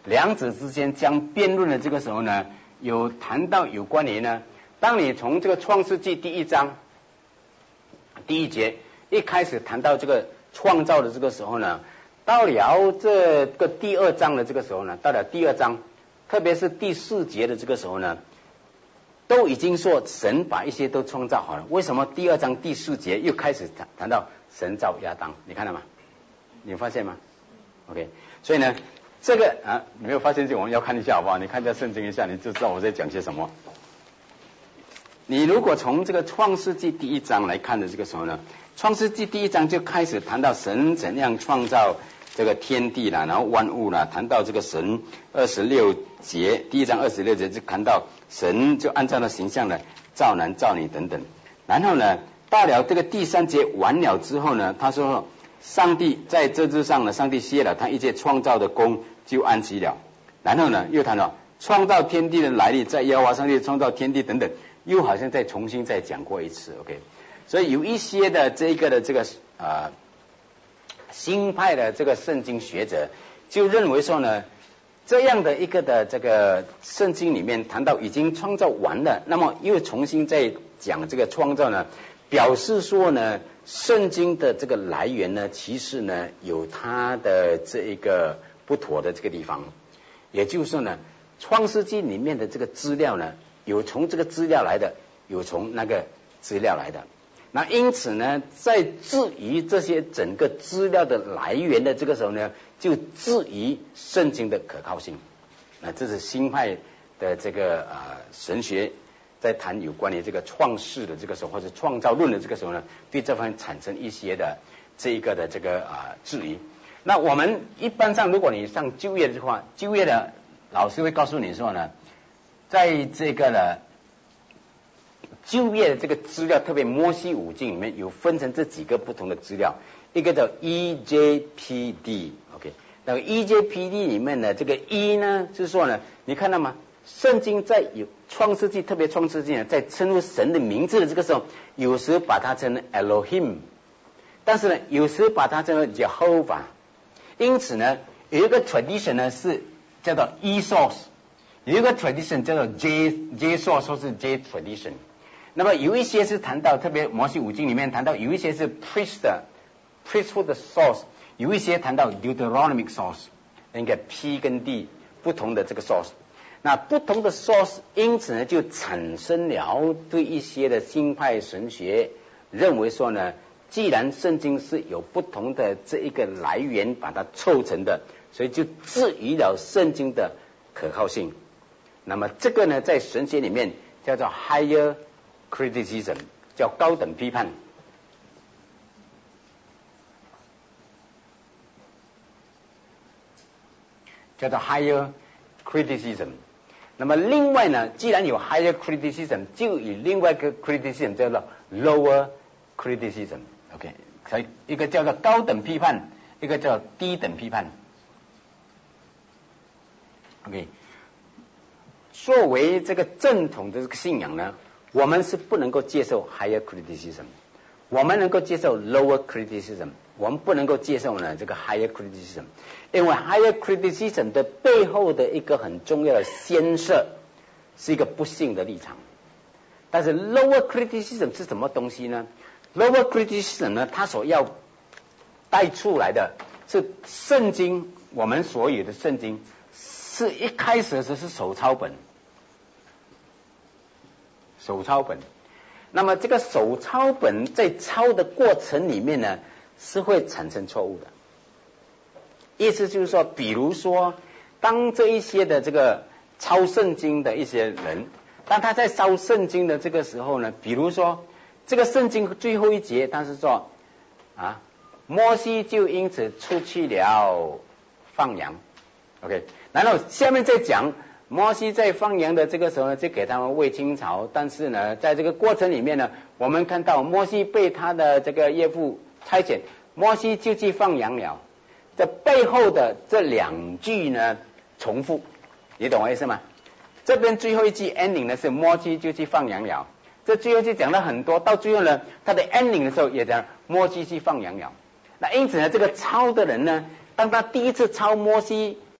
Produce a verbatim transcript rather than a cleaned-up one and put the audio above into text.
两者之间将辩论的这个时候呢，有谈到有关于呢，当你从这个创世纪第一章第一节一开始谈到这个创造的这个时候呢，到了这个第二章的这个时候呢，到了第二章，特别是第四节的这个时候呢，都已经说神把一些都创造好了。为什么第二章第四节又开始谈谈到神造亚当？你看到吗？你发现吗 ？OK， 所以呢，这个啊，你没有发现这个，我们要看一下好不好？你看一下圣经一下，你就知道我在讲些什么。你如果从这个创世纪第一章来看的这个时候呢，创世纪第一章就开始谈到神怎样创造这个天地啦，然后万物啦，谈到这个神二十六节，第一章二十六节就谈到神就按照那形象的造男造女等等。然后呢，到了这个第三节完了之后呢，他说上帝在这之上呢，上帝歇了他一切创造的功，就安息了。然后呢，又谈到创造天地的来历，在耶和华上帝创造天地等等，又好像再重新再讲过一次。 OK， 所以有一些的这个的这个呃新派的这个圣经学者就认为说呢，这样的一个的这个圣经里面谈到已经创造完了，那么又重新再讲这个创造呢，表示说呢，圣经的这个来源呢，其实呢有它的这一个不妥的这个地方。也就是说呢，创世纪里面的这个资料呢，有从这个资料来的，有从那个资料来的。那因此呢，在质疑这些整个资料的来源的这个时候呢，就质疑圣经的可靠性。那这是新派的这个呃神学在谈有关于这个创世的这个时候，或者创造论的这个时候呢，对这方面产生一些的这一个的这个啊、呃、质疑。那我们一般上，如果你上就业的话，就业的老师会告诉你说呢，在这个呢就业的这个资料，特别摩西五经里面有分成这几个不同的资料，一个叫 E J P D，OK， 那个 E J P D 里面呢，这个 E 呢，就是说呢，你看到吗？圣经在有创世纪，特别创世纪呢，在称呼神的名字的这个时候，有时把它称为 Elohim， 但是呢，有时把它称为 Jehovah。因此呢，有一个 tradition 呢是叫做 E source， 有一个 tradition 叫做 J J source 或是 J tradition。那么有一些是谈到，特别摩西五经里面谈到，有一些是 priest priesthood 的 source， 有一些谈到 Deuteronomic source， 应该 P 跟 D 不同的这个 source。那不同的 source， 因此呢，就产生了对一些的新派神学认为说呢，既然圣经是有不同的这一个来源把它凑成的，所以就质疑了圣经的可靠性。那么这个呢，在神学里面叫做 higher criticism， 叫高等批判。叫做 higher criticism。那么另外呢，既然有 higher criticism， 就有另外一个 criticism 叫做 lower criticism。OK， 所以一个叫做高等批判，一个叫低等批判。OK， 作为这个正统的这个信仰呢，我们是不能够接受 higher criticism， 我们能够接受 lower criticism， 我们不能够接受呢这个 higher criticism， 因为 higher criticism 的背后的一个很重要的先设是一个不幸的立场。但是 lower criticism 是什么东西呢？ lower criticism 呢，它所要带出来的是圣经，我们所有的圣经是一开始的时候是手抄本，手抄本。那么这个手抄本在抄的过程里面呢，是会产生错误的。意思就是说，比如说，当这一些的这个抄圣经的一些人，当他在抄圣经的这个时候呢，比如说这个圣经最后一节，他是说啊，摩西就因此出去了放羊 ，OK， 然后下面再讲。摩西在放羊的这个时候呢，就给他们喂青草，但是呢，在这个过程里面呢，我们看到摩西被他的这个岳父差遣，摩西就去放羊了。这背后的这两句呢重复，你懂我意思吗？这边最后一句 ending 呢是摩西就去放羊了，这最后就讲了很多，到最后呢，他的 ending 的时候也讲摩西去放羊了。那因此呢，这个抄的人呢，当他第一次抄摩西